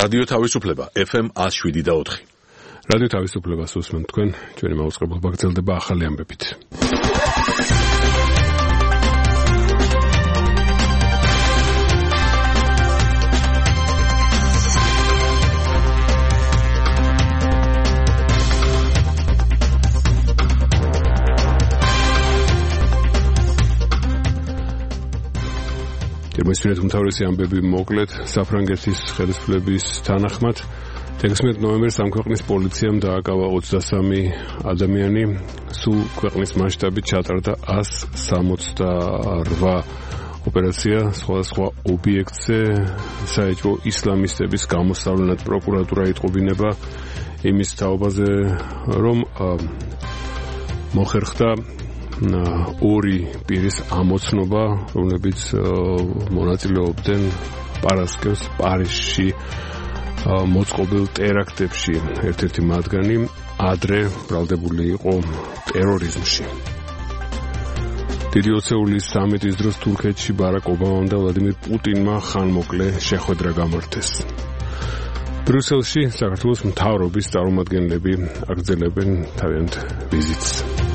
რადიო თავისუფლება FM 107.4. რადიო თავისუფლებას უსმენთ თქვენ, ჩვენი მაუწყებლობა გრძელდება ახალი ამბებით. მისმენთ უმთავრესი ამბები მოკლედ საფრანგეთის ხელისუფლების თანახმად 16 ნოემბერს ამ ქვეყნის პოლიციამ დააკავა 23 ადამიანი, სულ ქვეყნის მასშტაბით ჩატარდა 168 ოპერაცია სხვადასხვა ობიექტზე საეჭვო ისლამისტების გამოსავლენად პროკურატურა იტყობინება იმის თაობაზე, რომ მოხერხდა ორი პირის ამოცნობა, რომლებიც მონაწილეობდნენ პარასკევს პარიზში მოწყობილ ტერაქტებში. ერთ-ერთი მათგანი ადრე ბრალდებული იყო ტერორიზმში. დიდი ოცეულის სამიტის დროს თურქეთში ბარაკ ობამამ და ვლადიმირ პუტინმა ხანმოკლე შეხვედრა გამართეს. ბრიუსელში საქართველოს მთავრობის წარმომადგენლები აგრძელებენ თავიანთ ვიზიტს.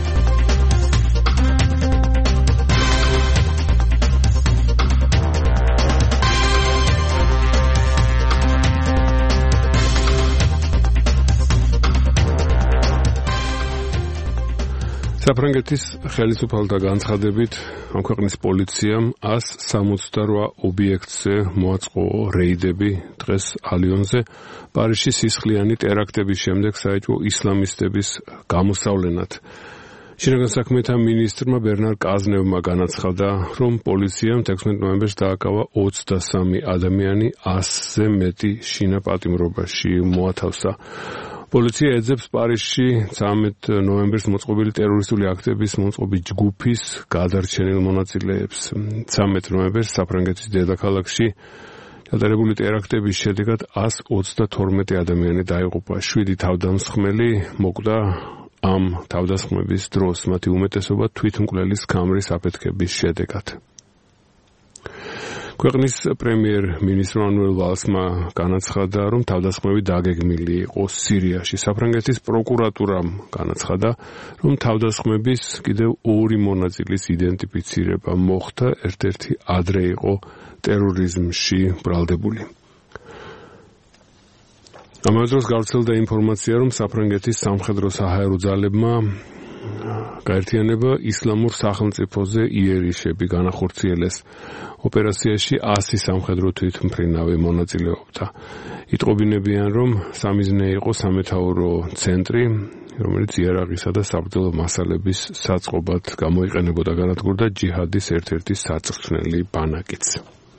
საფრანგეთის ხელისუფალთა განცხადებით, ამ ქვეყნის პოლიციამ 168 ობიექტზე მოაწყო რეიდები დღეს ალიონზე, პარიზში სისხლიანი ტერაქტების შემდეგ საეჭვო ისლამისტების გამოსავლენად. შინაგან საქმეთა მინისტრმა ბერნარ კაზნევმა განაცხადა, რომ პოლიციამ 16 ნოემბერს დააკავა 23 ადამიანი, 100-ზე მეტი შინა პატიმრობაში მოათავსა. პოლიცია ეძებს პარიზში 13 ნოემბერს მოწყობილი ტერორისტული აქტების მოწყობის ჯგუფის გადარჩენილ მონაწილეებს. 13 ნოემბერს საფრანგეთის დედაქალაქში ჩატარებული ტერაქტების შედეგად 122 ადამიანი დაიღუპა. 7 თავდამსხმელი მოკვდა ამ თავდასხმების დროს, მათი უმეტესობა თვითმკვლელის ქამრის აფეთქების შედეგად. ქვეყნის პრემიერ-მინისტრ მანუელ ვალსმა განაცხადა, რომ თავდასხმები დაგეგმილი იყო სირიაში. საფრანგეთის პროკურატურამ განაცხადა, რომ თავდასხმების კიდევ ორი მონაწილის იდენტიფიცირება მოხდა, ერთ-ერთი ადრე იყო ტერორიზმში ბრალდებული. ამავე დროს გავრცელდა ინფორმაცია, რომ საფრანგეთის სამხედრო-საჰაერო ძალებმა გაერთიანება ისლამურ სახელმწიფოზე იერიშები განახორციელეს. ოპერაციაში 100 სამხედრო თვითმფრინავი მონაწილეობდა. იტყობინებიან, რომ სამიზნე იყო სამეთაურო ცენტრი, რომელიც იარაღისა და საბრძოლო მასალების საწყობად გამოიყენებოდა, განადგურდა ჯიჰადის ერთ-ერთი საწვრთნელი ბანაკიც.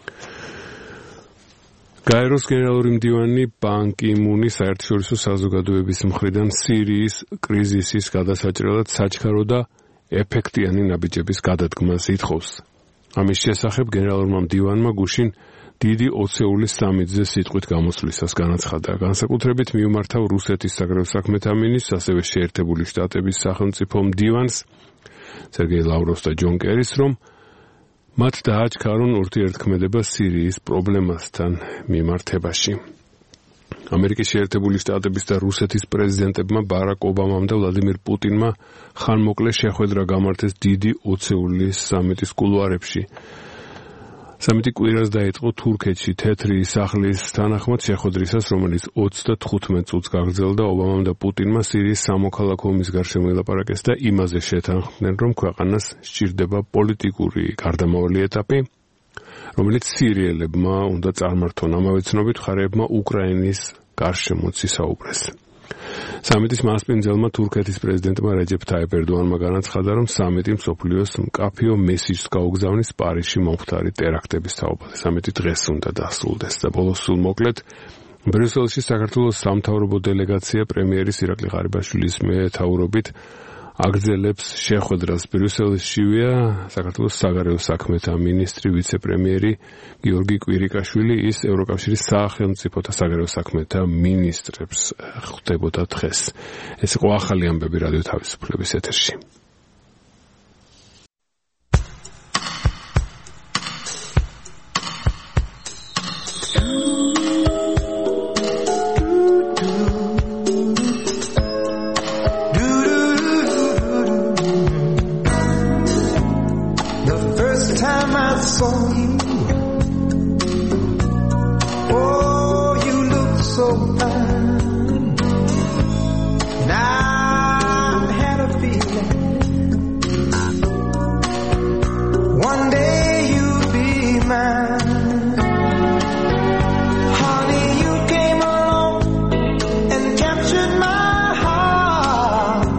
გაეროს გენერალური მდივანი ბან კი მუნი საერთაშორისო საზოგადოების მხრიდან სირიის კრიზისის გადასაჭრელად საჩქარო და ეფექტიანი ნაბიჯების გადადგმას ითხოვს. ამის შესახებ გენერალურმა მდივანმა გუშინ დიდი ოცეულის სამიტზე სიტყვით გამოსვლისას განაცხადა. განსაკუთრებით მიუმართავ რუსეთის საგარეო საქმეთა მინისტრს, ასევე შეერთებული შტატების სახელმწიფო მდივანს სერგეი ლავროვს და ჯონ კერის, რომ მათ დააჩქარონ ურთიერთქმედება სირიის პრობლემასთან მიმართებაში. ამერიკის შეერთებული შტატების და რუსეთის პრეზიდენტებმა ბარაკ ობამამ და ვლადიმირ პუტინმა ხანმოკლე შეხვედრა გამართეს დიდი ოცეულის სამიტის კულუარებში. სამიტი კვირას დაიწყო თურქეთში თეთრი სახლის თანახმად შეხვედრისას, რომელიც 35 წუთს გაგრძელდა. ობამამ და პუტინმა სირიის სამოქალაქო ომის გარშემო ელაპარაკეს და იმაზე შეთანხმდნენ, რომ ქვეყანას სჭირდება პოლიტიკური გარდამავალი ეტაპი, რომელიც სირიელებმა უნდა წარმართონ. ამავე ცნობით მხარეებმა უკრაინის გარშემოც ისაუბრეს. სამიტის მასპინძელმა თურქეთის პრეზიდენტმა რეჯეფ ტაიპ ერდოანმა განაცხადა, რომ სამიტი მსოფლიოს მკაფიო მესიჯს გაუგზავნის პარიზში მომხდარი ტერაქტების თაობაზე. სამიტი დღეს უნდა დასრულდეს და ბოლოს სულ მოკლედ ბრიუსელში საქართველოს სამთავრობო დელეგაცია პრემიერის ირაკლი ღარიბაშვილის მეთაურობით აგრძელებს შეხვედრას. ბრიუსელშივეა საქართველოს საგარეო საქმეთა მინისტრი, ვიცე-პრემიერი გიორგი კვირიკაშვილი, ის ევროკავშირის სახელმწიფოთა საგარეო საქმეთა მინისტრებს ხვდებოდა დღეს. ეს იყო ახალი ამბები რადიო თავისუფლების ეთერში. I saw you, oh, you look so fine. And I had a feeling one day you'd be mine. Honey, you came along and captured my heart.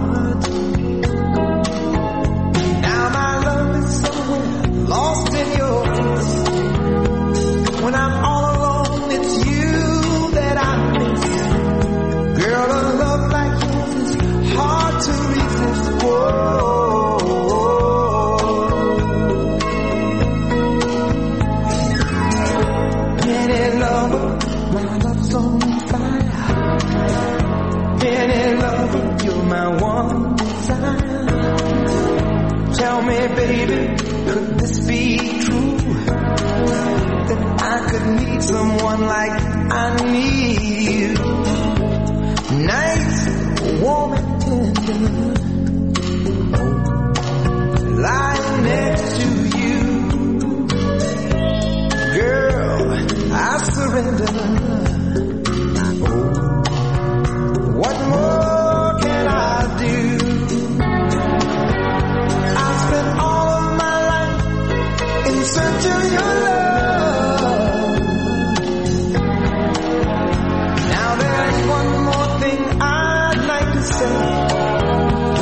Now my love is somewhere lost in yours. When I'm all alone, it's you that I miss. Girl, a love like yours is hard to resist. Whoa. Any lover, my love's on fire. Any lover, you're my one desire. Tell me, baby, could this be true? That I could meet someone like I need you. Nice, warm and tender, lying next to you. Girl, I surrender. What more can I do? I spent all of my life in search of your love. Now there's one more thing I'd like to say.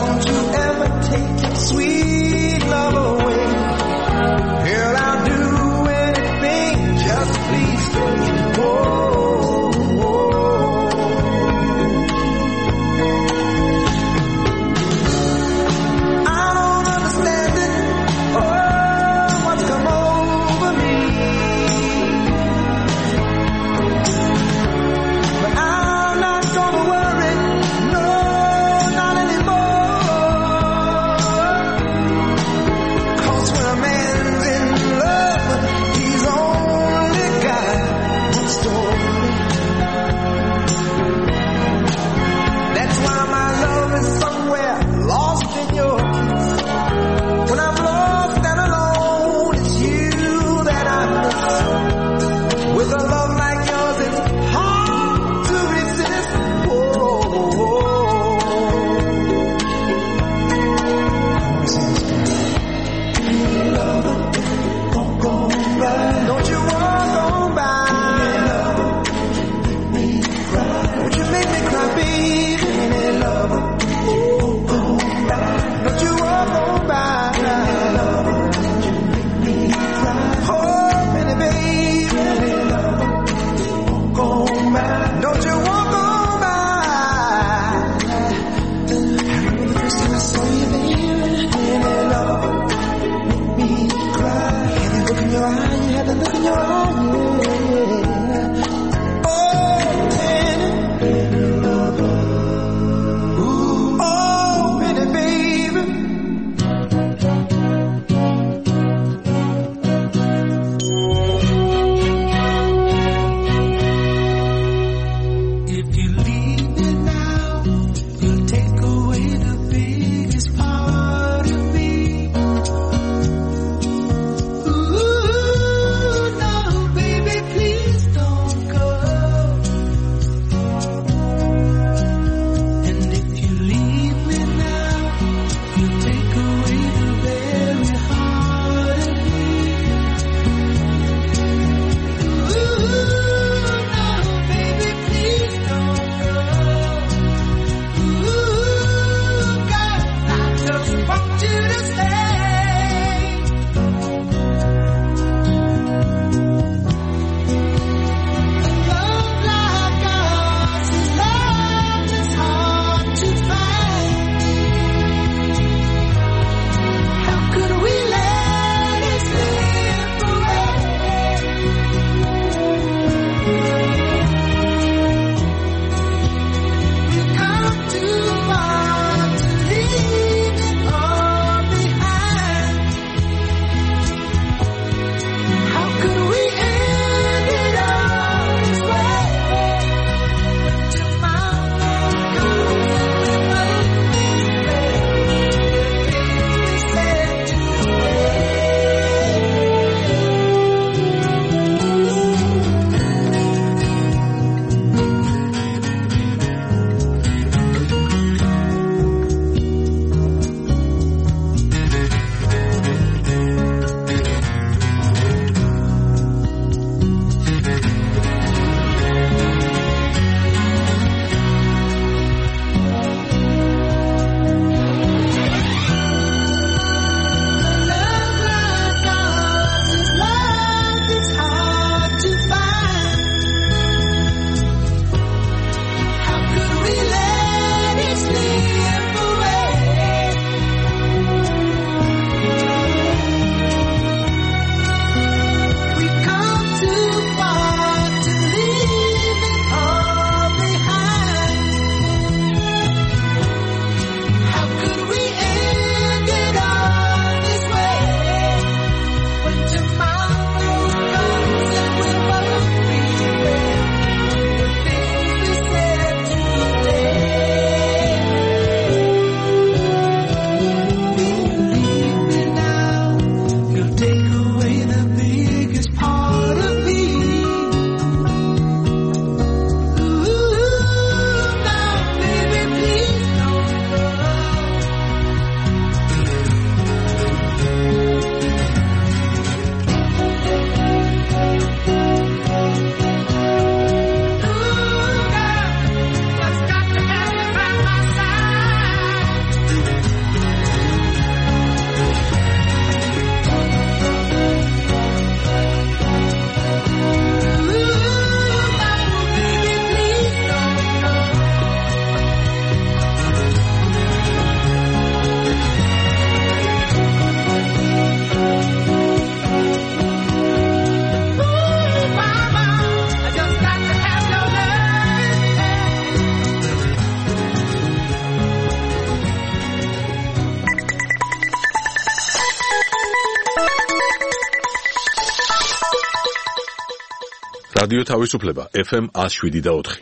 რადიო თავისუფლება FM 107.4.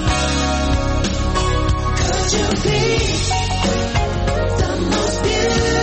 The most beautiful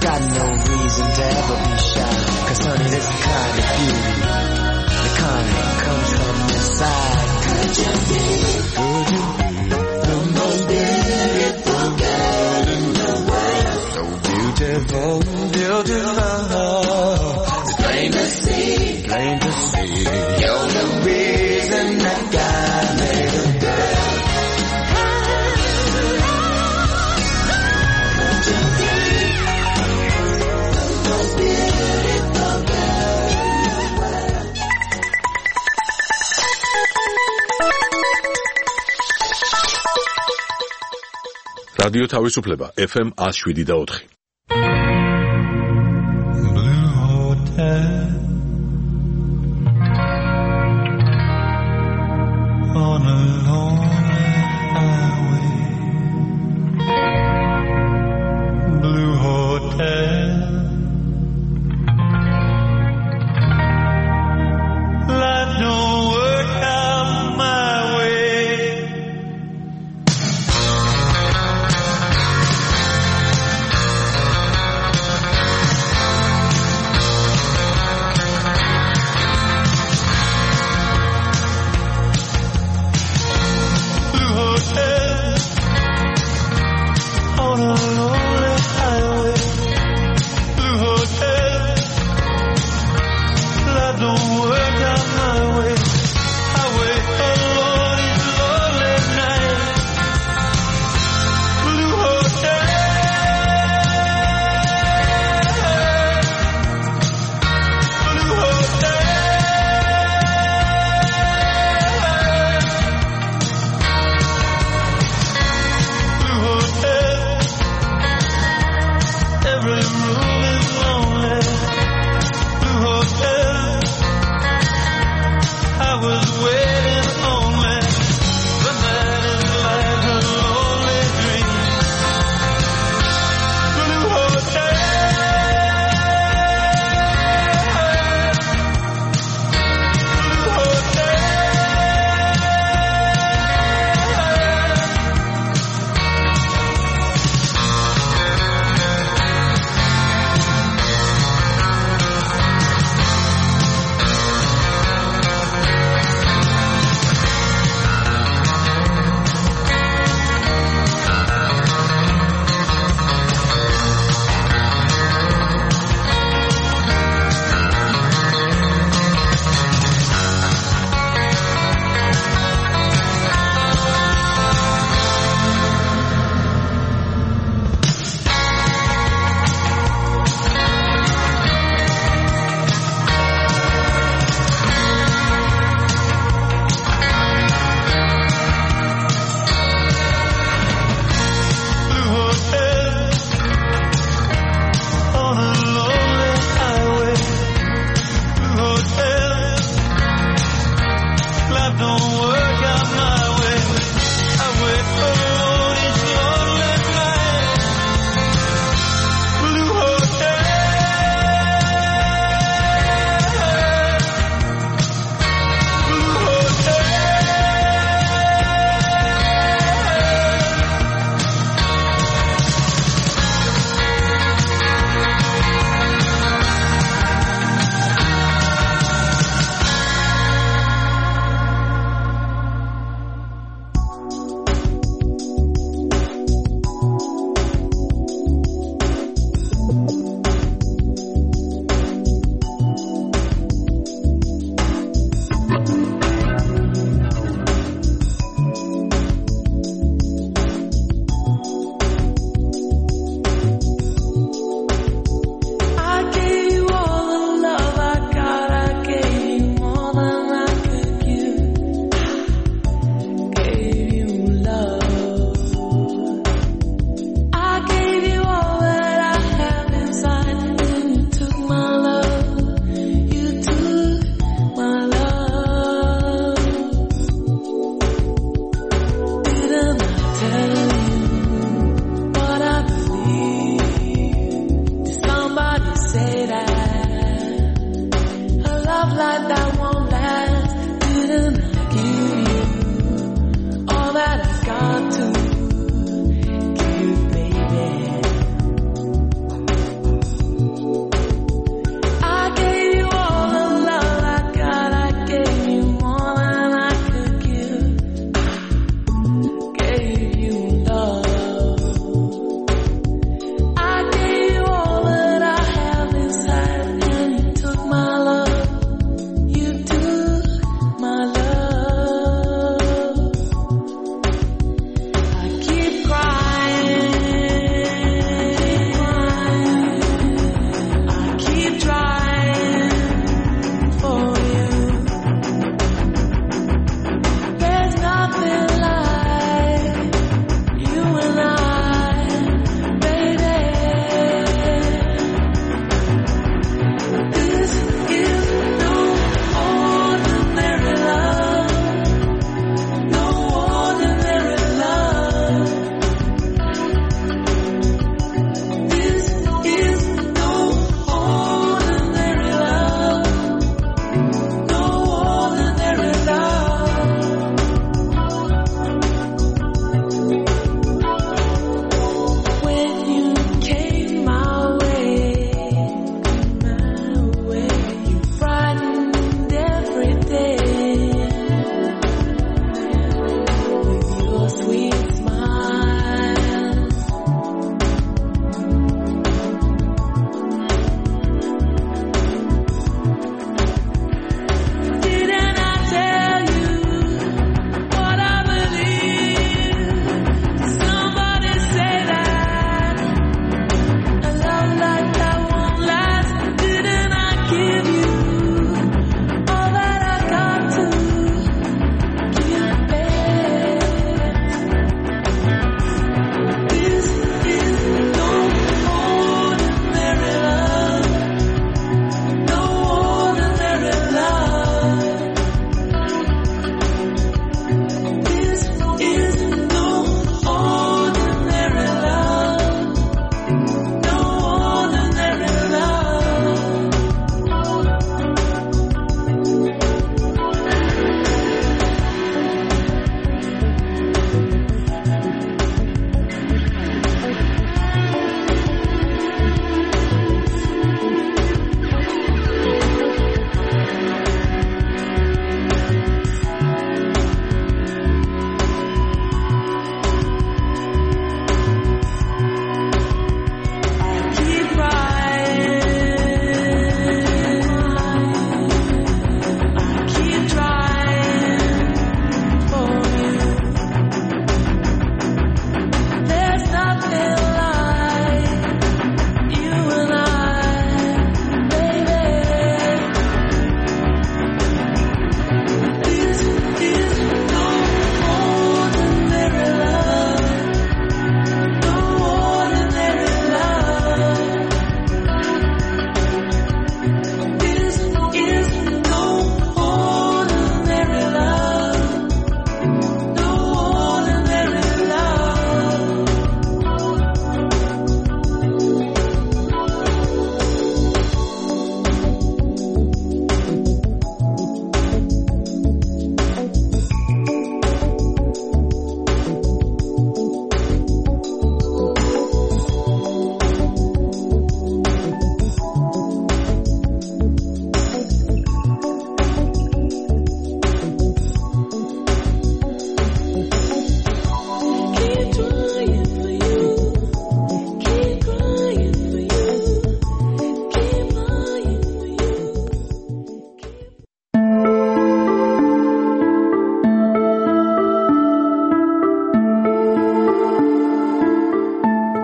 got no reason to ever be shy. 'Cause honey, this kind of beauty, the kind that comes from inside. Could you be the most beautiful girl in the world? So beautiful, beautiful. It's plain to see, plain to see. You're the reason that God made a girl. რადიო თავისუფლება FM 107.4. Blue Hotel on a lonely highway. Blue Hotel, life don't work out my way.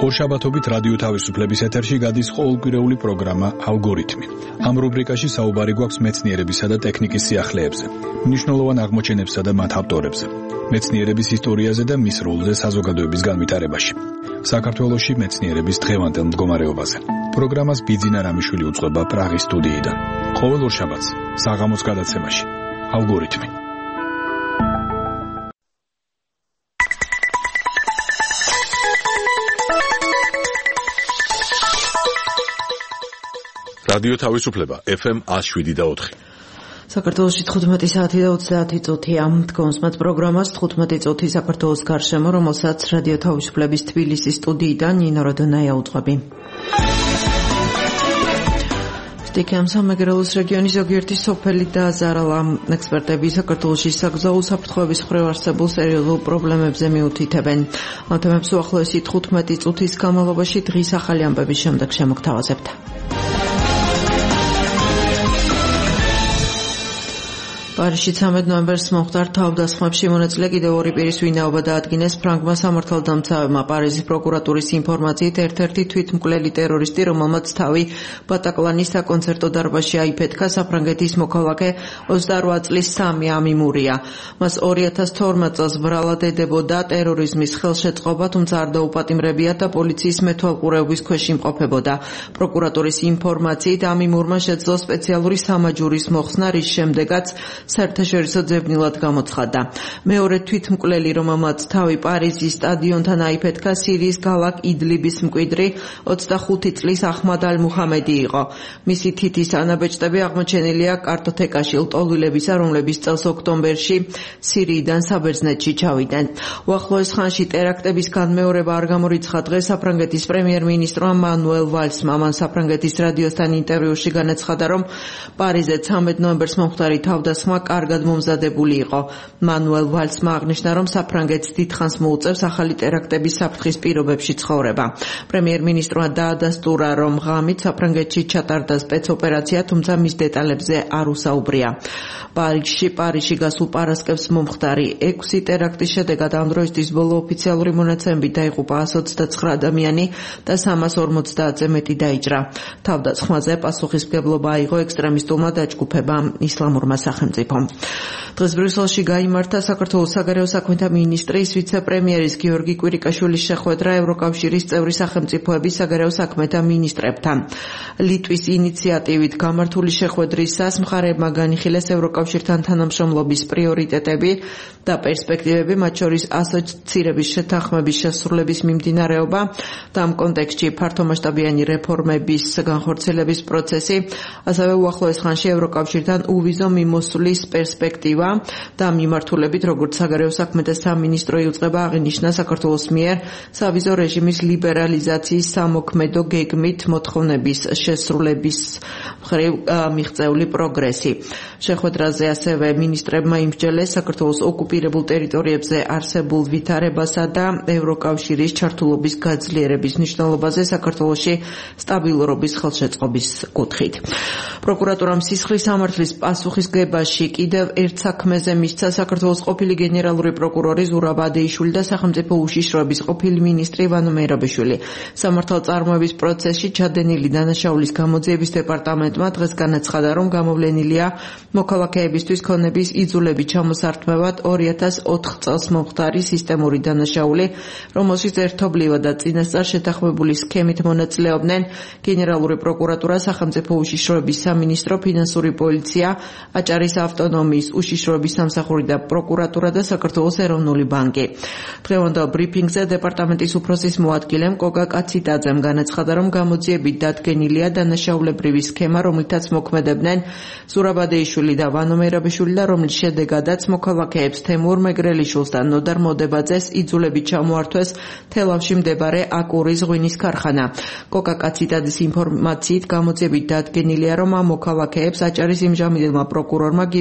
ორშაბათობით რადიო თავისუფლების ეთერში გადის ყოველკვირეული პროგრამა ალგორითმი. ამ რუბრიკაში საუბარი გვაქვს მეცნიერებისა და ტექნიკის სიახლეებზე, მნიშვნელოვან აღმოჩენებსა და მათ ავტორებზე, მეცნიერების ისტორიაზე და მის როლზე საზოგადოების განვითარებაში. საქართველოში მეცნიერების დღევანდელ მდგომარეობაზე. პროგრამას ბიძინა რამიშვილი უწყება პრაღის სტუდიიდან. ყოველ ორშაბათს საღამოს გადაცემაში ალგორითმი. რადიო თავისუფლება FM 107.4. საქართველოში 15 საათი და 30 წუთია. დგომს მათ პროგრამას 15 წუთი საქართველოს გარშემო, რომელსაც რადიო თავისუფლების თბილისის სტუდიიდან ნინო როდონაია უძღვები. სტიქიამ სამეგრელოს რეგიონის ზოგიერთი სოფელი დააზარალა. ექსპერტები საქართველოში საგზაო საფრთხეების მხრივ არსებულ სერიოზულ პრობლემებზე მიუთითებენ. ამ თემებს უახლოესი 15 წუთის განმავლობაში დღის ახალი ამბების შემდეგ შემოგთავაზებთ. პარიზში 13 ნოემბერს მომხდარ თავდასხმებში მონაწილე კიდევ ორი პირის ვინაობა დაადგინეს ფრანგმა სამართალდამცავებმა. პარიზის პროკურატურის ინფორმაციით ერთ-ერთი თვითმკვლელი ტერორისტი, რომელმაც თავი ბატაკლანის საკონცერტო დარბაზში აიფეთქა, საფრანგეთის მოქალაქე 28 წლის სამი ამიმურია. მას 2012 წელს ბრალად ედებოდა ტერორიზმის ხელშეწყობა, თუმცა არ დაუპატიმრებია და პოლიციის მეთვალყურეობის ქვეშ იმყოფებოდა. პროკურატურის ინფორმაციით ამიმურმა შეძლო სპეციალური სამაჯურის მოხსნა, რის შემდეგაც საერთაშორისო ძებნილად გამოცხადდა. მეორე თვითმკვლელი, რომელმაც თავი პარიზის სტადიონთან აიფეთქა, სირიის ქალაქ იდლიბის მკვიდრი 25 წლის აჰმად ალ-მუჰამედი იყო. მისი თითის ანაბეჭდები აღმოჩენილია კარტოთეკაში ლტოლვილებისა, რომლების წელს ოქტომბერში სირიიდან საბერძნეთში ჩავიდნენ. უახლოეს ხანში ტერაქტების განმეორება არ გამორიცხა დღეს საფრანგეთის პრემიერ-მინისტრმა მანუელ ვალსმა. მან საფრანგეთის რადიოსთან ინტერვიუში განაცხადა, რომ პარიზზე 13 ნოემბერს მომხდარი თავდასხმა კარგად მომზადებული იყო. მანუელ ვალსმა აღნიშნა, რომ საფრანგეთს დიდხანს მოუწევს ახალი ტერაქტების საფრთხის პირობებში ცხოვრება. პრემიერ-მინისტრმა დაადასტურა, რომ ღამით საფრანგეთში ჩატარდა სპეცოპერაცია, თუმცა მის დეტალებზე არ უსაუბრია. პარიზში გასულ პარასკევს მომხდარი 6 ტერაქტის შედეგად ამ დროისთვის ბოლო ოფიციალური მონაცემებით დაიღუპა 129 ადამიანი და 350-ზე მეტი დაიჭრა. თავდასხმაზე პასუხისმგებლობა აიღო ექსტრემისტულმა დაჯგუფებამ ისლამურმა სახელმწიფომ. დღეს ბრიუსელში გაიმართა საქართველოს საგარეო საქმეთა მინისტრის ვიცე-პრემიერის გიორგი კვირიკაშვილის შეხვედრა ევროკავშირის წევრი სახელმწიფოების საგარეო საქმეთა მინისტრებთან. ლიტვის ინიციატივით გამართული შეხვედრისას მხარეებმა განიხილეს ევროკავშირთან თანამშრომლობის პრიორიტეტები და პერსპექტივები, მათ შორის ასოცირების შეთანხმების შესრულების მიმდინარეობა და ამ კონტექსტში ფართომასშტაბიანი რეფორმების განხორციელების პროცესი, ასევე უახლოეს ხანში ევროკავშირთან უვიზო მიმოსვლის პერსპექტივა და მიმართულებით, როგორც საგარეო საქმეთა სამინისტრო იუწყება, აღინიშნა საქართველოს მიერ სავიზო რეჟიმის ლიბერალიზაციის სამოქმედო გეგმით მოთხოვნების შესრულების მხრივ მიღწეული პროგრესი. შეხვედრაზე ასევე მინისტრებმა იმსჯელეს საქართველოს ოკუპირებულ ტერიტორიებზე არსებულ ვითარებასა და ევროკავშირის ჩართულობის გაძლიერების მნიშვნელობაზე საქართველოში სტაბილურობის ხელშეწყობის კუთხით. პროკურატურამ სისხლის სამართლის პასუხისგებაში კიდევ ერთ საქმეზე მისცა საქართველოს ყოფილი გენერალური პროკურორი ზურაბ ადეიშვილი და სახელმწიფო უშიშროების ყოფილი მინისტრი ვანო მერაბიშვილი. სამართალწარმოების პროცესში ჩადენილი დანაშაულის გამოძიების დეპარტამენტმა დღეს განაცხადა, რომ გამოვლენილია მოქალაქეებისთვის ქონების იძულებით ჩამოსართმევად 2004 წელს მომხდარი სისტემური დანაშაული, რომელშიც ერთობლივად და წინასწარ შეთანხმებული სქემით მონაწილეობდნენ გენერალური პროკურატურა, სახელმწიფო უშიშროების სამინისტრო, ფინანსური პოლიცია, აჭარის ავტონომიის უშიშროების სამსახური და პროკურატურა და საქართველოს ეროვნული ბანკი. დღევანდელ ბრიფინგზე დეპარტამენტის უფროსის მოადგილემ კოკა კაციტაძემ განაცხადა, რომ გამოძიებით დადგენილია დანაშაულებრივი სქემა, რომლითაც მოქმედებდნენ ზურაბ ადეიშვილი და ვანო მერაბიშვილი და რომლის შედეგადაც მოქალაქეებს თემურ მეგრელიშვილს და ნოდარ მოდებაძეს იძულებით ჩამოართვეს თელავში მდებარე აკურის ღვინის ქარხანა. კოკა კაციტაძის ინფორმაციით გამოძიებით დადგენილია, რომ ამ მოქალაქეებს აჭარის იმჟამინებელმა პროკურორმა გივი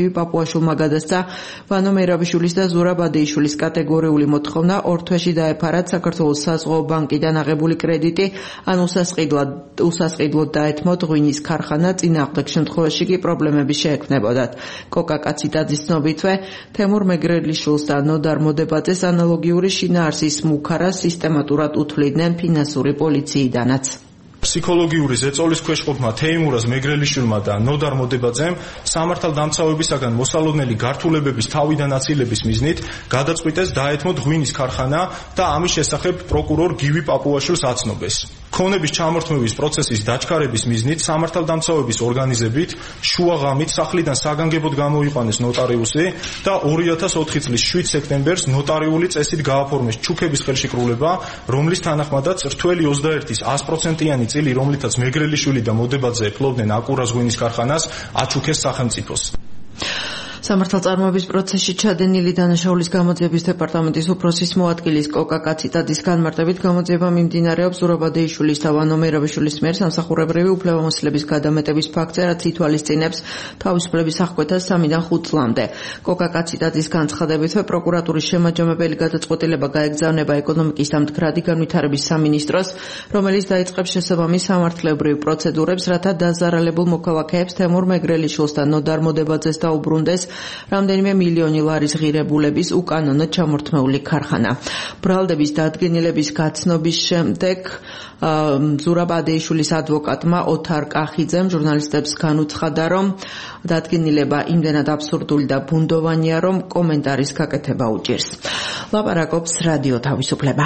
გივი პაპუაშვილმა გადასცა ვანო მერაბიშვილის და ზურაბ ადეიშვილის კატეგორიული მოთხოვნა 2 თვეში დაეფარათ საქართველოს საზღვაო ბანკიდან აღებული კრედიტი ან უსასყიდლოდ დაეთმოთ ღვინის ქარხანა, წინააღმდეგ შემთხვევაში კი პრობლემები შეექმნებოდათ. კოკაკაციტაძის ცნობითვე თემურ მეგრელიშვილს და ნოდარ მოდებაძეს ანალოგიური შინაარსის მუქარას სისტემატურად უთვლიდნენ ფინანსური პოლიციიდანაც. ფსიქოლოგიური ზეწოლის ქვეშ ყოფნა თეიმურაზ მეგრელიშვილმა და ნოდარ მოდებაძემ სამართალდამცავებისაგან მოსალოდნელი გართულებების თავიდან აცილების მიზნით გადაწყვიტეს დაეთმოთ ღვინის ქარხანა და ამის შესახებ პროკურორ გივი პაპუაშვილს აცნობეს. ქონების ჩამორთმევის პროცესის დაჩქარების მიზნით სამართალდამცავების ორგანიზებით შუაღამით სახლიდან საგანგებოდ გამოიყვანეს ნოტარიუსი და 2004 წლის 7 სექტემბერს ნოტარიული წესით გააფორმეს ჩუქების ხელშეკრულება, რომლის თანახმადაც რთველი 21-ის 100%-იანი წილი, რომლითაც მეგრელიშვილი და მოდებაძე ფლობდნენ აკურას ღვინის ქარხანას, აჩუქეს სახელმწიფოს. სამართალწარმოების პროცესში ჩადენილი დანაშაულის გამოძიების დეპარტამენტის უფროსის მოადგილის კოკაკაციტაძის განმარტებით გამოძიება მიმდინარეობს ზურაბ ადეიშვილის და ვანო მერაბიშვილის მიერ სამსახურებრივი უფლებამოსილების გადამეტების ფაქტზე, რაც ითვალისწინებს თავისუფლების აღკვეთას 3-დან 5 წლამდე. კოკაკაციტაძის განცხადებითვე პროკურატურის შემაჯამებელი გადაწყვეტილება გაეგზავნება ეკონომიკის და მდგრადი განვითარების სამინისტროს, რომელიც დაიწყებს შესაბამის სამართლებრივ პროცედურებს, რათა დაზარალებულ მოქალაქეებს თემურ მეგრელიშვილს და ნოდარ მოდებაძეს დაუბრუნდეს რამდენიმე მილიონი ლარის ღირებულების უკანონო ჩამორთმეული ქარხანა. ბრალდების დადგენილების გაცნობის შემდეგ ზურაბ ადეიშვილის ადვოკატმა ოთარ კახიძემ ჟურნალისტებს განუცხადა, რომ დადგენილება იმდენად აბსურდული და ბუნდოვანია, რომ კომენტარის გაკეთება უჭირს. ლაპარაკობს რადიო თავისუფლება.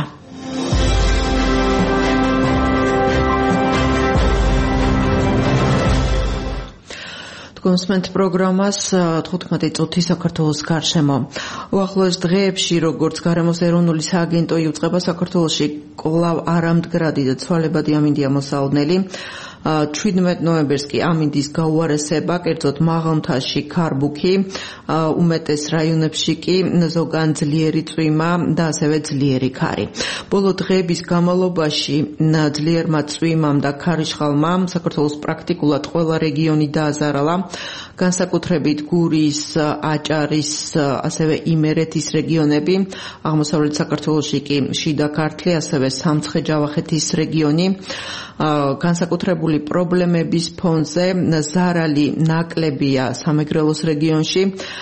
კონსმენტ პროგრამას 15 წუთი საქართველოს გარშემო. უახლოეს დღეებში, როგორც გარემოს ეროვნული სააგენტო იუწყება საქართველოში კვლავ არამდგრადი და ცვალებადი ამინდია მოსალოდნელი. 17 ნოემბერს კი ამინდის გაუარესება, კერძოდ მაღალმთაში ქარბუქი, უმეტეს რაიონებში კი ზოგან ძლიერი წვიმა და ასევე ძლიერი ქარი. ბოლო დღეების განმავლობაში ძლიერმა წვიმამ და ქარიშხალმა საქართველოს პრაქტიკულად ყველა რეგიონი დააზარალა. განსაკუთრებით გურის, აჭარის, ასევე იმერეთის რეგიონები, აღმოსავლეთ საქართველოში კი შიდა ქართლი, ასევე სამცხე-ჯავახეთის რეგიონი. განსაკუთრებული პრობლემების ფონზე ზარალი ნაკლებია სამეგრელოს რეგიონში,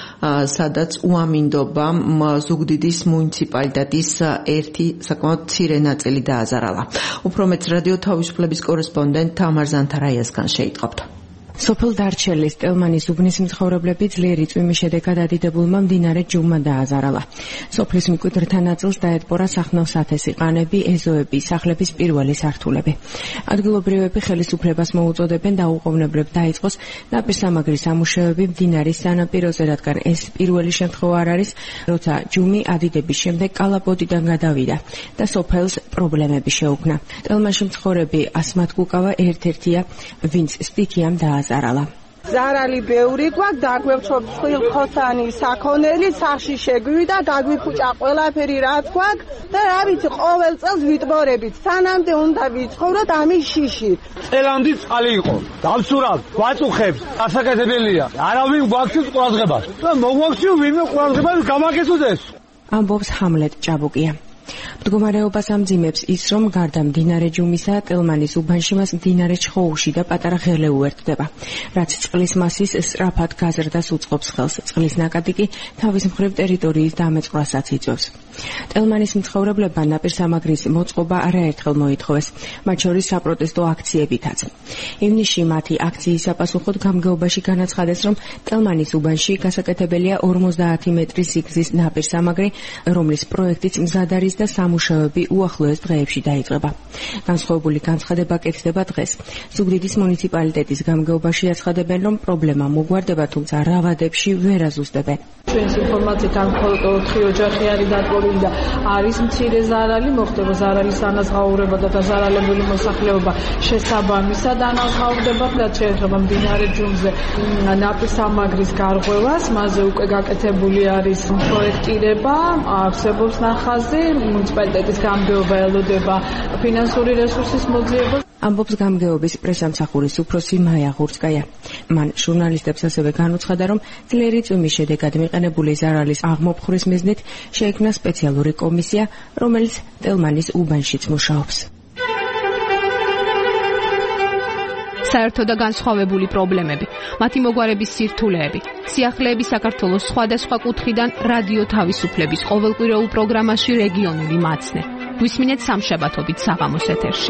სადაც უამინდობა ზუგდიდის მუნიციპალიტეტის ერთი საკმაოდ მცირე ნაწილი დააზარალა. უფრო მეტს რადიო თავისუფლების კორესპონდენტ თამარ ზანთარაიასგან შეიტყობთ. სოფელ დარჩელის ტელმანის უბნის მცხოვრებლები ძლიერი წვიმის შედეგად ადიდებულმა მდინარე ჯუმმა დააზარალა. სოფლის მკვიდრთა ნაწილს დაეთბორა სახნავს ათესი ყანები, ეზოები, სახლების პირველი სართულები. ადგილობრივები ხელისუფლებას მოუწოდებენ დაუყოვნებლებ დაიწყოს ნაპირსამაგრის ამუშავები მდინარის სანაპიროზე, რადგან ეს პირველი შემთხვევა არ არის, როცა ჯუმი ადიდების შემდეგ კალაპოტიდან გადავიდა და სოფელს პრობლემები შეუქმნა. ტელმანში მცხოვრები ასმათ კუკავა ერთ-ერთია, ვინც სტიქიამ დააზარალა. ზარალი ბევრი გვაქვს, დაგვევცობ ხილხოსანი საქონელი, სახში შეგვივიდა, დაგვიფუჭა ყველაფერი რაც გვაქვს და რა ვიცი, ყოველ წელს ვიტბორებით. სანამდე უნდა ვიცხოვროთ ამის შიშით. წელამდე წყალი იყო. დავცურავ, გვაწუხებს, ასაკეთებელია. არავინ გვაქცევს ყურადღებას. და მოგვაქციო ვინმე ყურადღებას გამაკეთოს. ამბობს ჰამლეტ ჭაბუკია. მდგომარეობას ამძიმებს ის, რომ გარდა მდინარე ჯუმისა, ტელმანის უბანში მას მდინარე ჩხოუში და პატარა ღელე უერთდება, რაც წყლის მასის სწრაფად გაზრდას უწყობს ხელს. წყლის ნაკადი კი თავის მხრივ ტერიტორიის დამეწყვრასაც იწვევს. ტელმანის მცხოვრებლებმა ნაპირსამაგრის მოწყობა არაერთხელ მოითხოვეს, მათ შორის საპროტესტო აქციებითაც. ივნისში მათი აქციის საპასუხოდ გამგეობაში განაცხადეს, რომ ტელმანის უბანში გასაკეთებელია 50 მეტრის სიგრძის ნაპირსამაგრი, რომლის პროექტიც მზად არის და სამუშაოები უახლოეს დღეებში დაიწყება. განსხვავებული განცხადება კეთდება დღეს. ზუგდიდის მუნიციპალიტეტის გამგეობაში აცხადებენ, რომ პრობლემა მოგვარდება, თუმცა რავადებში ვერ აზუსტებენ. ჩვენს ინფორმაციით ამ მხოლოდ 4 ოჯახი არის დატბორილი და არის მცირე ზარალი, მოხდება ზარალის ანაზღაურება და დაზარალებული მოსახლეობა შესაბამისად ანაზღაურდება და შეეხება მდინარე ჯუმზე ნაპირსამაგრის გარღვევას. მასზე უკვე გაკეთებული არის პროექტირება, არსებობს ნახაზი, მუნიციპალიტეტის გამგეობა ელოდება ფინანსური რესურსის მოძიებას. ამბობს გამგეობის პრესამსახურის უფროსი მაია ღურცკაია. მან ჟურნალისტებს ასევე განუცხადა, რომ ძლიერი წვიმის შედეგად მიყენებული ზარალის აღმოფხვრის მიზნით შეიქმნა სპეციალური კომისია, რომელიც ტელმანის უბანშიც მუშაობს. საერთო და განსხვავებული პრობლემები, მათი მოგვარების სირთულეები, სიახლეები საქართველოს სხვადასხვა კუთხიდან რადიო თავისუფლების ყოველკვირეულ პროგრამაში რეგიონული მაცნე. გვისმინეთ სამშაბათობით საღამოს ეთერში.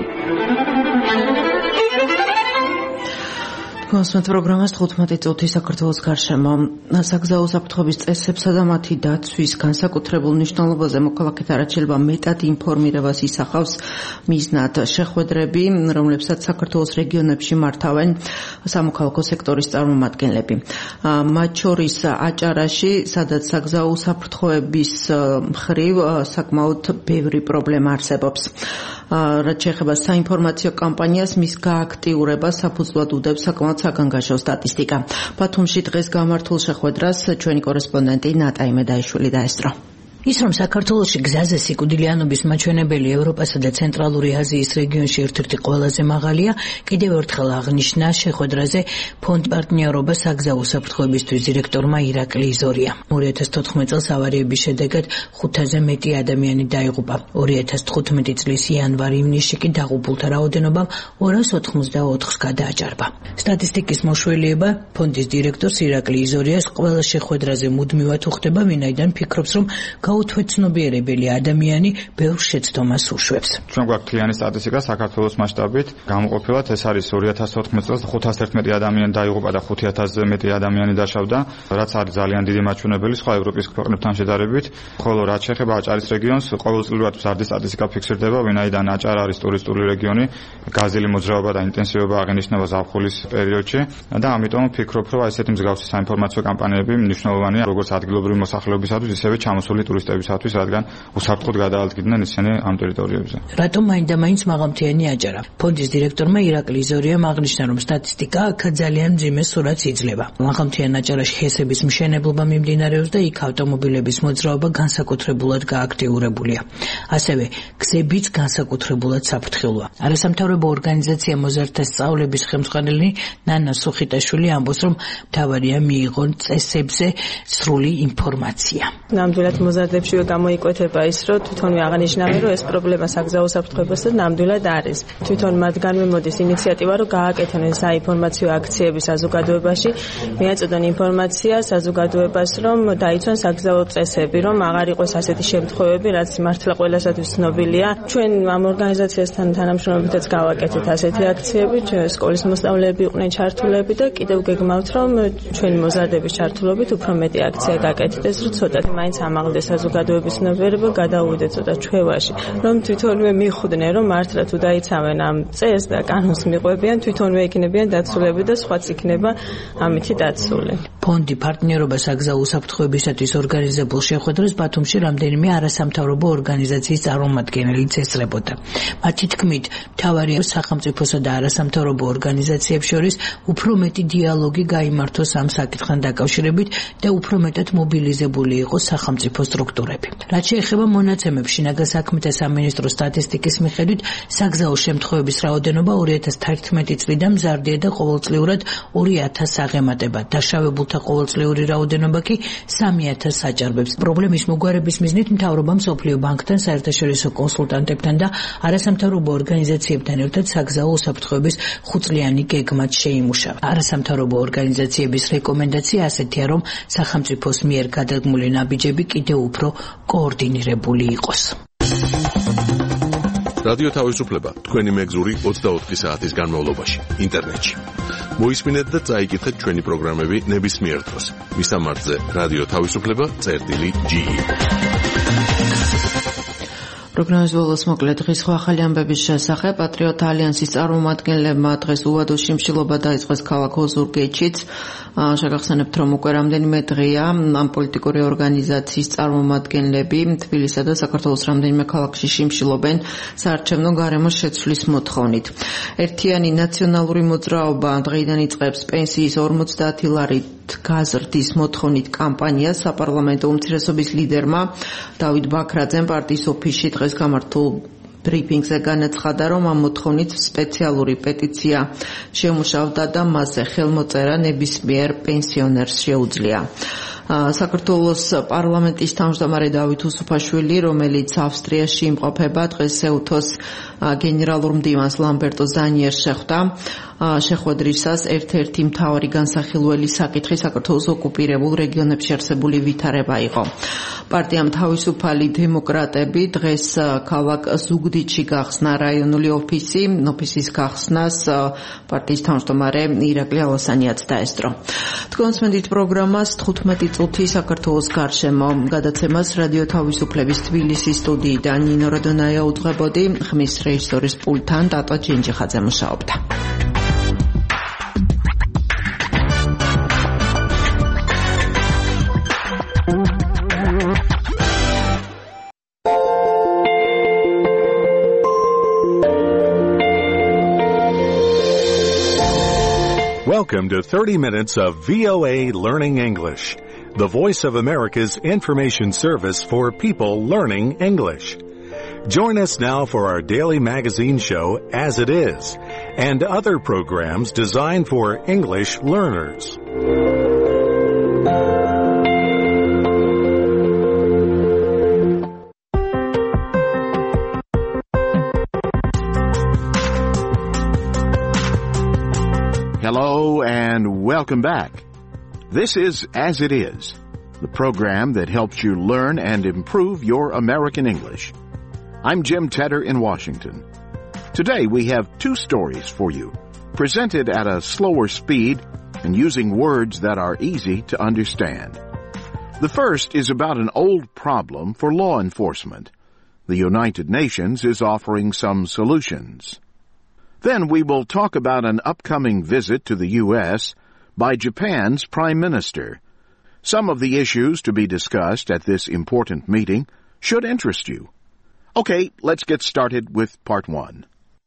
კონსმეთ პროგრამას 15 წუთი საქართველოს გარშემო. საგზაო საფრთხების წესებსა და მათი დაცვის განსაკუთრებულ მნიშვნელობაზე მოქალაქეთა არაჩვეულება მეტად ინფორმირებას ისახავს მიზნად შეხვედრები, რომლებსაც საქართველოს რეგიონებში მართავენ სამოქალაქო სექტორის წარმომადგენლები. მათ შორის აჭარაში, სადაც საგზაო საფრთხოების მხრივ საკმაოდ ბევრი პრობლემა არსებობს. რაც შეეხება საინფორმაციო კამპანიას, მის გააქტიურებას საფუძვლად უდევს საკმაოდ საგანგაშო სტატისტიკა. ბათუმში დღეს გამართულ შეხვედრას ჩვენი კორესპონდენტი ნატაი მედაიშვილი დაესწრო. ის რომ საქართველოში გზაზე სიკვდილიანობის მაჩვენებელი ევროპასა და ცენტრალური აზიის რეგიონში ერთ-ერთი ყველაზე მაღალია, კიდევ ერთხელ აღნიშნა შეხვედრაზე ფონდ პარტნიორობა საგზაო საფრთხოებისთვის დირექტორმა ირაკლი იზორია. 2014 წელს ავარიების შედეგად 5-ზე მეტი ადამიანი დაიღუპა. 2015 წლის იანვარ-ივნისში კი დაღუპულთა რაოდენობა 284-ს გადააჭარბა. სტატისტიკის მოშველიება ფონდის დირექტორს ირაკლი იზორიას ყველა შეხვედრაზე მუდმივად უხდება, ვინაიდან ფიქრობს, რომ გაუთვეცნობიერებელი ადამიანი ბევრ შეცდომას უშვებს. ჩვენ გვაქვს მთლიანი სტატისტიკა საქართველოს მასშტაბით. გამოყოფილად ეს არის 2014 წელს 511 ადამიანი დაიღუპა და 5000-ზე მეტი ადამიანი დაშავდა, რაც არის ძალიან დიდი მაჩვენებელი სხვა ევროპის ქვეყნებთან შედარებით. ხოლო რაც შეეხება აჭარის რეგიონს, ყოველწლიურად მზარდი სტატისტიკა ფიქსირდება, ვინაიდან აჭარა არის ტურისტული რეგიონი, გაზელი მოძრაობა და ინტენსივობა აღინიშნება ზაფხულის პერიოდში და ამიტომ ვფიქრობ, რომ ესეთი მსგავსი საინფორმაციო კამპანიები მნიშვნელოვანია როგორც ადგილობრივი მოსახლეობისათვის, ისევე ჩამოსული ტურისტებისათვის, რადგან უსაფრთხოდ გადაადგიდნენ ისინი ამ ტერიტორიებზე. რატომ მაინდა-მაინც მაღალმთიანი აჭარა? ფონდის დირექტორმა ირაკლი იზორიამ აღნიშნა, რომ სტატისტიკა აქ ძალიან მძიმე სურათს იძლევა. მაღალმთიან აჭარაში ჰესების მშენებლობა მიმდინარეობს და იქ ავტომობილების მოძრაობა განსაკუთრებულად გააქტიურებულია. ასევე გზებიც განსაკუთრებულად საფრთხილოა. არასამთავრობო ორგანიზაცია მოზარდთა სწავლების ხელმძღვანელი ნანა სუხიტაშვილი ამბობს, რომ მთავარია მიიღონ წესებზე სრული ინფორმაცია. ნამდვილად მოზარდებში გამოიკვეთება ის, რომ თვითონვე აღნიშნავენ, რომ ეს პრობლემა საგზაო საფრთხეებასთან ნამდვილად არის. თვითონ მათგანვე მოდის ინიციატივა, რომ გააკეთონ საინფორმაციო აქციები საზოგადოებაში, მიაწოდონ ინფორმაცია საზოგადოებას, რომ დაიცვან საგზაო წესები, რომ აღარ იყოს ასეთი შემთხვევები, რაც მართლა ყველასათვის ცნობილია. ჩვენ ამ ორგანიზაციასთან თანამშრომლობითაც გავაკეთეთ ასეთი აქციები, სკოლის მოსწავლეები იყვნენ ჩართულები და კიდევ გეგმავთ, რომ ჩვენი მოზარდების ჩართულობით უფრო მეტი აქცია გაკეთდეს, რომ ცოტათი მაინც ამაღლდეს საზოგადოების ცნობიერება, გადაუვიდეთ ცოტა ჩვევაში, რომ თვითონვე მიხვდნენ, რომ მართლა თუ დაიცავენ ამ წესს და კანონს მიყვებიან, თვითონვე იქნებიან დაცულები და სხვაც იქნება ამითი დაცული. ფონდი პარტნიორობა საგზაო საფრთხოებისათვის ორგანიზებულ შეხვედრას ბათუმში რამდენიმე არასამთავრობო ორგანიზაციის წარმომადგენლიც ესწრებოდა. მათი თქმით, მთავარია სახელმწიფოსა და არასამთავრობო ორგანიზაციებს შორის უფრო მეტი დიალოგი გაიმართოს ამ საკითხთან დაკავშირებით და უფრო მეტად მობილიზებული იყოს სახელმწიფო სტრუქტურები. რაც შეეხება მონაცემებს, შინაგან საქმეთა სამინისტროს სტატისტიკის მიხედვით, საგზაო შემთხვევების რაოდენობა 2011 წლიდან მზარდია და ყოველწლიურად 2000 აღემატება. დაშავებულთა ყოველწლიური რაოდენობა კი 3000 აჭარბებს. პრობლემის მოგვარების მიზნით მთავრობა მსოფლიო ბანკთან, საერთაშორისო კონსულტანტებთან და არასამთავრობო ორგანიზაციებთან ერთად საგზაო უსაფრთხოების 5-წლიანი გეგმად შეიმუშავა. არასამთავრობო ორგანიზაციების რეკომენდაცია ასეთია, რომ სახელმწიფოს მიერ გადადგმული ნაბიჯები კიდევ უფრო კოორდინირებული იყოს. რადიო თავისუფლება თქვენი მეგზური 24 საათის განმავლობაში ინტერნეტში. მოისმინეთ და წაიკითხეთ ჩვენი პროგრამები ნებისმიერ დროს. მისამართზე რადიო თავისუფლება.ge. პროგრამის ბოლოს მოკლე დღის ახალი ამბების შესახებ. პატრიოტ ალიანსის წარმომადგენლებმა დღეს უვადო შიმშილობა დაიწყეს ქალაქ ოზურგეთშიც. შეგახსენებთ, რომ უკვე რამდენიმე დღეა ამ პოლიტიკური ორგანიზაციის წარმომადგენლები თბილისსა და საქართველოს რამდენიმე ქალაქში შიმშილობენ საარჩევნო გარემოს შეცვლის მოთხოვნით. ერთიანი ნაციონალური მოძრაობა დღეიდან იწყებს პენსიის 50 ლარით გაზრდის მოთხოვნით კამპანიას. საპარლამენტო უმცირესობის ლიდერმა დავით ბაქრაძემ პარტიის ოფისში დღეს გამართულ ბრიფინგზე განაცხადა, რომ ამ მოთხოვნით სპეციალური პეტიცია შემუშავდა და მასზე ხელმოწერა ნებისმიერ პენსიონერს შეუძლია. საქართველოს პარლამენტის თავმჯდომარე დავით უსუფაშვილი, რომელიც ავსტრიაში იმყოფება, დღეს ეუთოს გენერალურ მდივანს ლამბერტო ზანიერს შეხვდა. შეხვედრისას ერთ-ერთი მთავარი განსახილველი საკითხი საქართველოს ოკუპირებულ რეგიონებში არსებული ვითარება იყო. პარტიამ თავისუფალი დემოკრატები დღეს ქალაქ ზუგდიდში გახსნა რაიონული ოფისი. ოფისის გახსნას პარტიის თავმჯდომარე ირაკლი ალასანიაც დაესწრო. თქვენს მენდით პროგრამას 15 წუთი საქართველოს გარშემო გადაცემას რადიო თავისუფლების თბილისის სტუდიიდან ნინო როდონაია უძღვებოდი, ხმის რეჟისორის პულტთან ტატა ჯენჯიხაძე მუშაობდა. Welcome to 30 minutes of VOA Learning English, the Voice of America's information service for people learning English. Join us now for our daily magazine show, As It Is, and other programs designed for English learners. Hello and welcome back. This is As It Is, the program that helps you learn and improve your American English. I'm Jim Tedder in Washington. Today we have two stories for you, presented at a slower speed and using words that are easy to understand. The first is about an old problem for law enforcement. The United Nations is offering some solutions. Then we will talk about an upcoming visit to the U.S. by Japan's Prime Minister. Some of the issues to be discussed at this important meeting should interest you. Okay, let's get started with part one.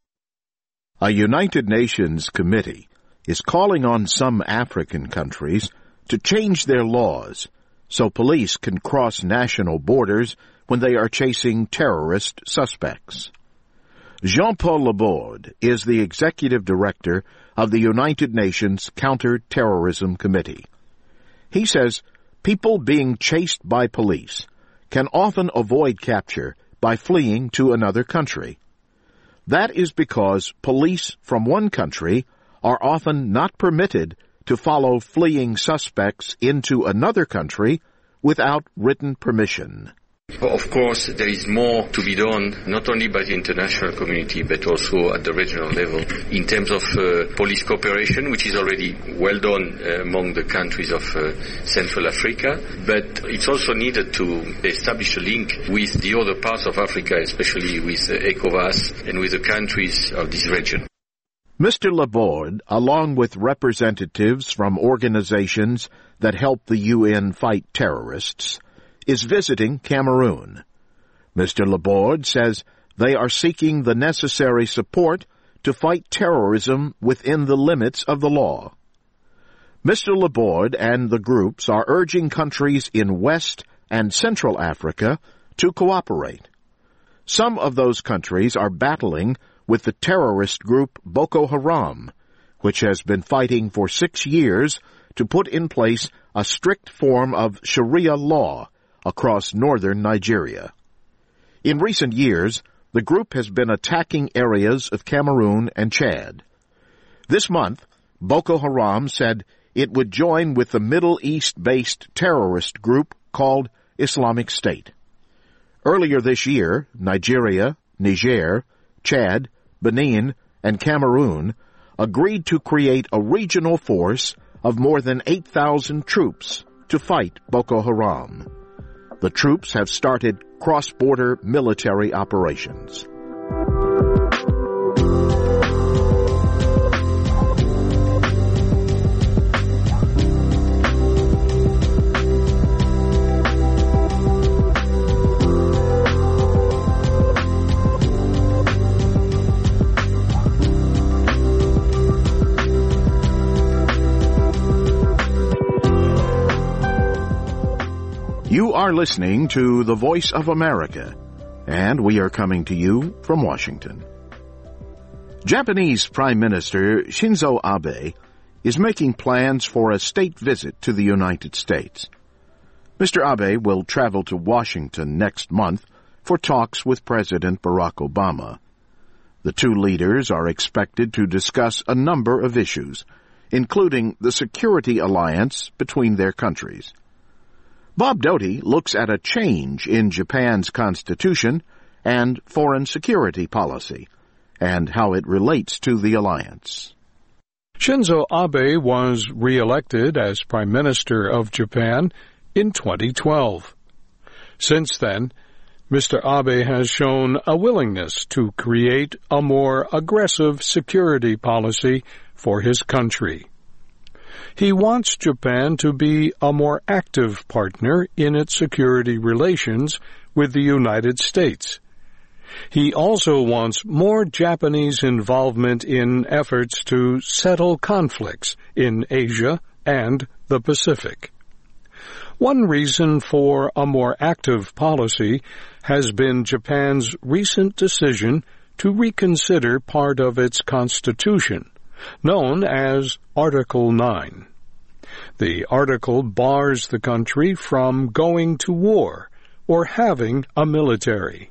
A United Nations committee is calling on some African countries to change their laws so police can cross national borders when they are chasing terrorist suspects. Jean-Paul Laborde is the executive director of the United Nations Counter-Terrorism Committee. He says people being chased by police can often avoid capture by fleeing to another country. That is because police from one country are often not permitted to follow fleeing suspects into another country without written permission. Of course, there is more to be done, not only by the international community, but also at the regional level, in terms of police cooperation, which is already well done among the countries of Central Africa. But it's also needed to establish a link with the other parts of Africa, especially with ECOWAS and with the countries of this region. Mr. Laborde, along with representatives from organizations that help the UN fight terrorists, is visiting Cameroon. Mr. Laborde says they are seeking the necessary support to fight terrorism within the limits of the law. Mr. Laborde and the groups are urging countries in West and Central Africa to cooperate. Some of those countries are battling with the terrorist group Boko Haram, which has been fighting for 6 years to put in place a strict form of Sharia law across northern Nigeria. In recent years, the group has been attacking areas of Cameroon and Chad. This month, Boko Haram said it would join with the Middle East-based terrorist group called Islamic State. Earlier this year, Nigeria, Niger, Chad, Benin, and Cameroon agreed to create a regional force of more than 8,000 troops to fight Boko Haram. The troops have started cross-border military operations. You are listening to the Voice of America. and we are coming to you from Washington. Japanese Prime Minister Shinzo Abe is making plans for a state visit to the United States. Mr. Abe will travel to Washington next month for talks with President Barack Obama. The two leaders are expected to discuss a number of issues, including the security alliance between their countries. Bob Doty looks at a change in Japan's constitution and foreign security policy, and how it relates to the alliance. Shinzo Abe was re-elected as Prime Minister of Japan in 2012. Since then, Mr. Abe has shown a willingness to create a more aggressive security policy for his country. He wants Japan to be a more active partner in its security relations with the United States. He also wants more Japanese involvement in efforts to settle conflicts in Asia and the Pacific. One reason for a more active policy has been Japan's recent decision to reconsider part of its constitution, known as Article 9. The article bars the country from going to war or having a military.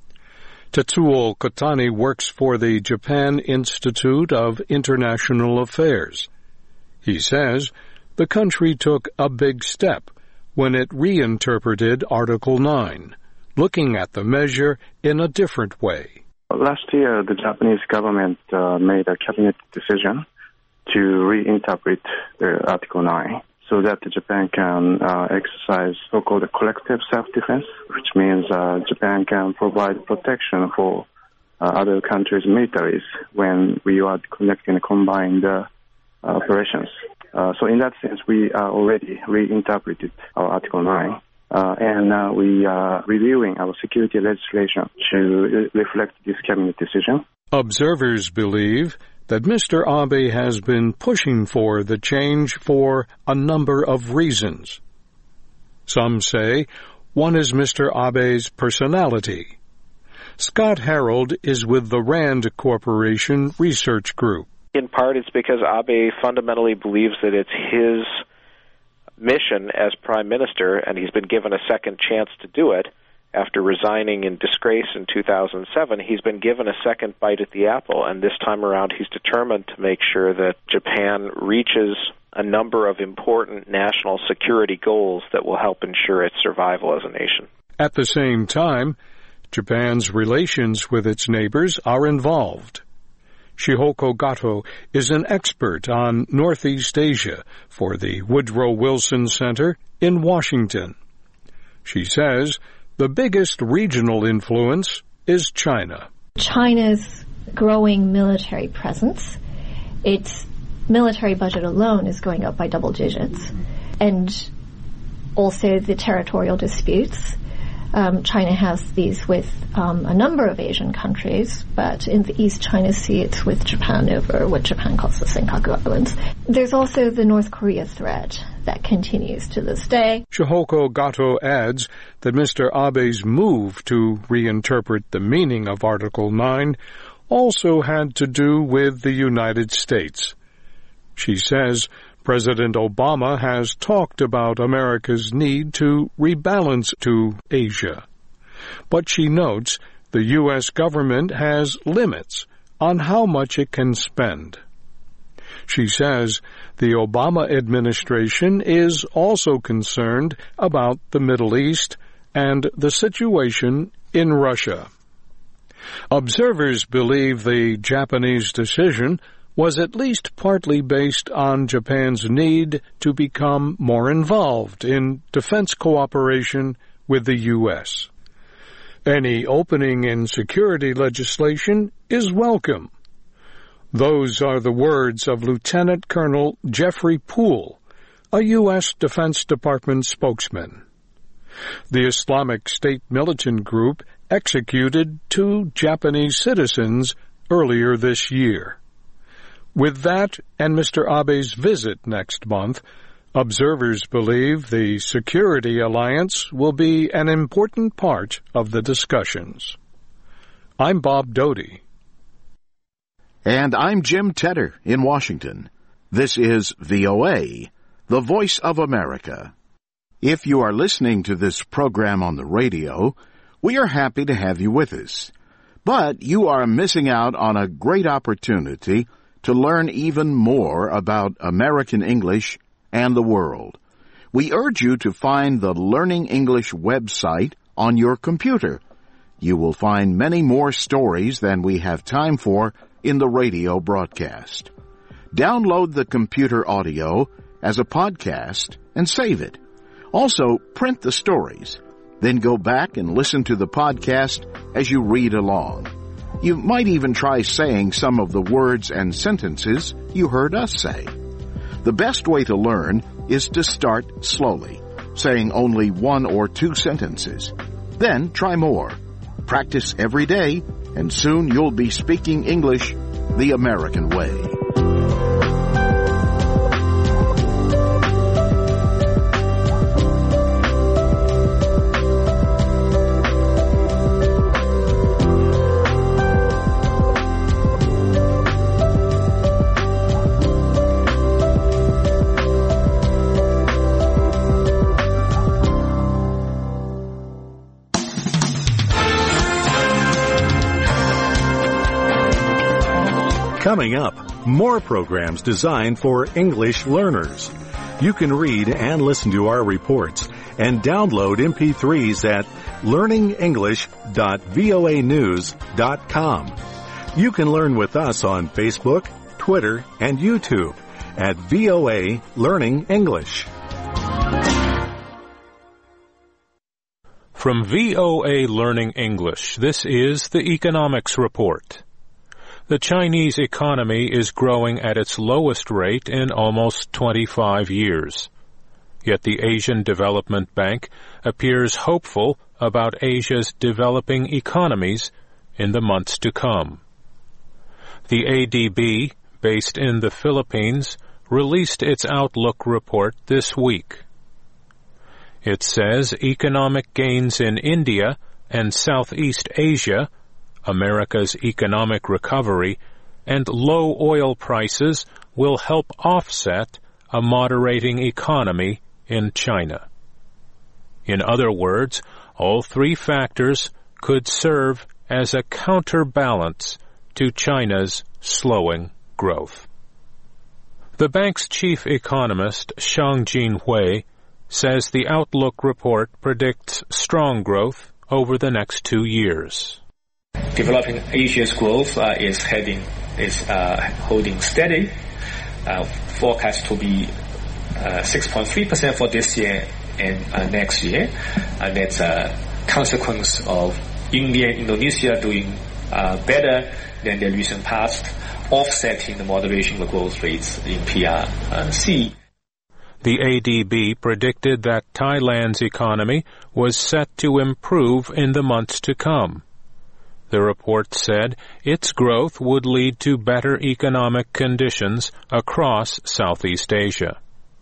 Tetsuo Kotani works for the Japan Institute of International Affairs. He says the country took a big step when it reinterpreted Article 9, looking at the measure in a different way. Last year, the Japanese government made a cabinet decision to reinterpret Article 9 so that Japan can exercise so-called collective self-defense, which means Japan can provide protection for other countries' militaries when we are conducting combined operations. So in that sense, we already reinterpreted our Article 9. And we are reviewing our security legislation to reflect this cabinet decision. Observers believe that Mr. Abe has been pushing for the change for a number of reasons. Some say one is Mr. Abe's personality. Scott Harold is with the RAND Corporation Research Group. In part, it's because Abe fundamentally believes that it's his mission as Prime Minister, and he's been given a second chance to do it. After resigning in disgrace in 2007, he's been given a second bite at the apple, and this time around he's determined to make sure that Japan reaches a number of important national security goals that will help ensure its survival as a nation. At the same time, Japan's relations with its neighbors are involved. Shihoko Gato is an expert on Northeast Asia for the Woodrow Wilson Center in Washington. She says the biggest regional influence is China. China's growing military presence, its military budget alone is going up by double digits, and also the territorial disputes. China has these with a number of Asian countries, but in the East China Sea it's with Japan over what Japan calls the Senkaku Islands. There's also the North Korea threat that continues to this day. Shihoko Gato adds that Mr. Abe's move to reinterpret the meaning of Article 9 also had to do with the United States. She says President Obama has talked about America's need to rebalance to Asia. But she notes the U.S. government has limits on how much it can spend. She says the Obama administration is also concerned about the Middle East and the situation in Russia. Observers believe the Japanese decision was at least partly based on Japan's need to become more involved in defense cooperation with the U.S. Any opening in security legislation is welcome. Those are the words of Lieutenant Colonel Jeffrey Poole, a U.S. Defense Department spokesman. The Islamic State militant group executed 2 Japanese citizens earlier this year. With that and Mr. Abe's visit next month, Observers believe the security alliance will be an important part of the discussions. I'm Bob Doty. And I'm Jim Tedder in Washington. This is VOA, the Voice of America. If you are listening to this program on the radio, we are happy to have you with us. But you are missing out on a great opportunity to learn even more about American English and the world. We urge you to find the Learning English website on your computer. You will find many more stories than we have time for in the radio broadcast. Download the computer audio as a podcast and save it. Also, print the stories. Then go back and listen to the podcast as you read along. You might even try saying some of the words and sentences you heard us say. The best way to learn is to start slowly, saying only 1 or 2 sentences. Then try more. Practice every day, and soon you'll be speaking English the American way. Coming up, more programs designed for English learners. You can read and listen to our reports and download MP3s at learningenglish.voanews.com. You can learn with us on Facebook, Twitter, and YouTube at VOA Learning English. From VOA Learning English, this is the Economics Report. The Chinese economy is growing at its lowest rate in almost 25 years. Yet the Asian Development Bank appears hopeful about Asia's developing economies in the months to come. The ADB, based in the Philippines, released its outlook report this week. It says economic gains in India and Southeast Asia, America's economic recovery, and low oil prices will help offset a moderating economy in China. In other words, all 3 factors could serve as a counterbalance to China's slowing growth. The bank's chief economist, Xiangjin Hui, says the outlook report predicts strong growth over the next 2 years. Developing Asia's growth is holding steady. Forecast to be 6.3% for this year and next year. And that's a consequence of India and Indonesia doing better than the recent past, offsetting the moderation of growth rates in PRC. The ADB predicted that Thailand's economy was set to improve in the months to come. The report said its growth would lead to better economic conditions across Southeast Asia.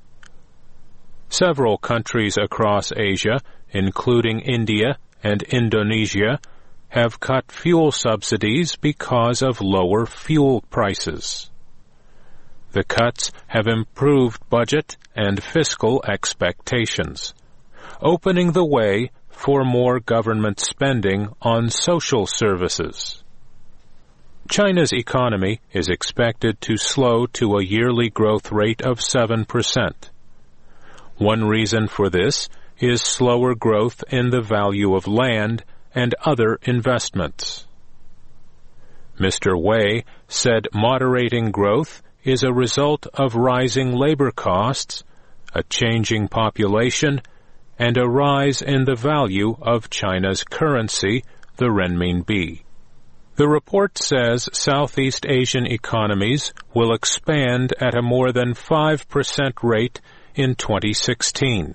Several countries across Asia, including India and Indonesia, have cut fuel subsidies because of lower fuel prices. The cuts have improved budget and fiscal expectations, opening the way for more government spending on social services. China's economy is expected to slow to a yearly growth rate of 7%. One reason for this is slower growth in the value of land and other investments. Mr. Wei said moderating growth is a result of rising labor costs, a changing population, and a rise in the value of China's currency, the renminbi. The report says Southeast Asian economies will expand at a more than 5% rate in 2016.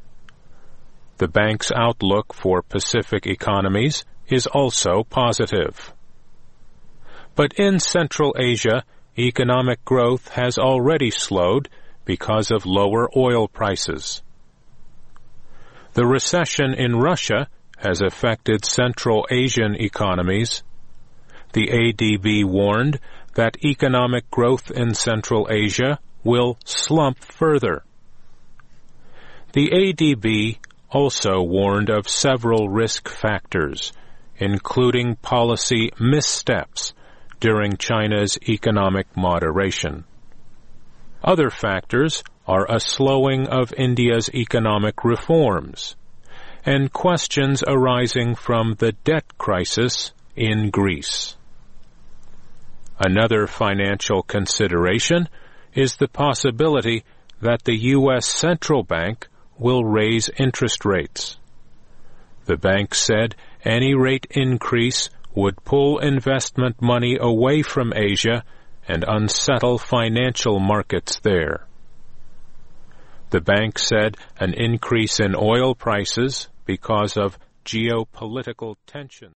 The bank's outlook for Pacific economies is also positive. But in Central Asia, economic growth has already slowed because of lower oil prices. The recession in Russia has affected Central Asian economies. The ADB warned that economic growth in Central Asia will slump further. The ADB also warned of several risk factors, including policy missteps during China's economic moderation. Other factors are a slowing of India's economic reforms and questions arising from the debt crisis in Greece. Another financial consideration is the possibility that the U.S. Central Bank will raise interest rates. The bank said any rate increase would pull investment money away from Asia and unsettle financial markets there. The bank said an increase in oil prices because of geopolitical tension.